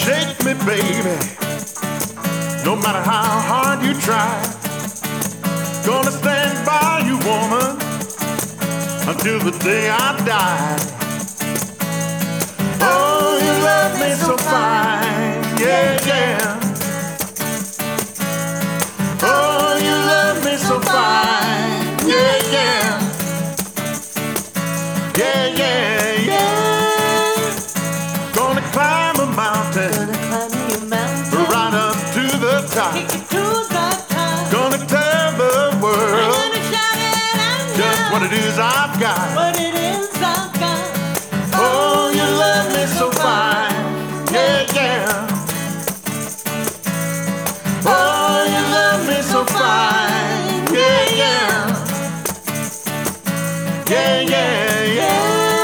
shake me, baby, no matter how hard you try. Gonna stand by you, woman, until the day I die. Oh, you love me so fine, yeah, yeah. Oh, you love me so fine, yeah, yeah. Yeah, yeah, yeah. Gonna climb a mountain, right up to the top. Gonna tell the world just what it is I've got. Oh, you love me so fine, yeah, yeah. Oh, you love me so fine, yeah, yeah. Yeah, yeah, yeah.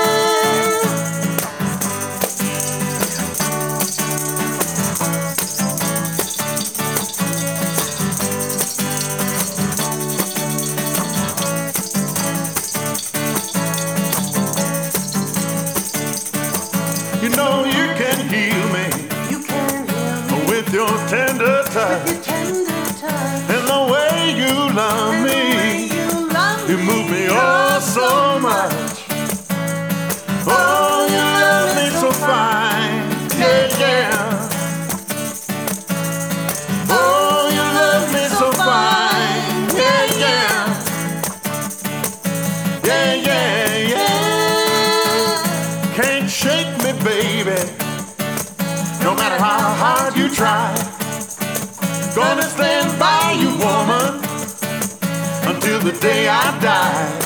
You know you can heal me, with your tender touch, and the way you love me, you move me oh so much. Oh, you love me so fine, yeah, yeah. Oh, you love me so fine, yeah, yeah. Yeah, yeah, yeah. Can't shake me, baby, no matter how hard you try. Gonna stand by you, woman, until the day I die.